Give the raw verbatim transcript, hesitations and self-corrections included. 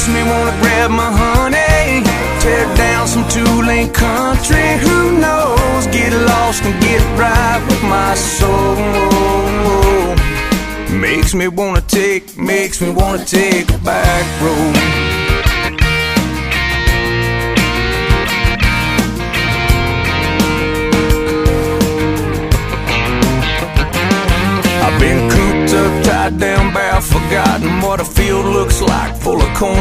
makes me wanna grab my honey, tear down some two-lane country. Who knows? Get lost and get right with my soul. Makes me wanna take, makes me wanna take a back road.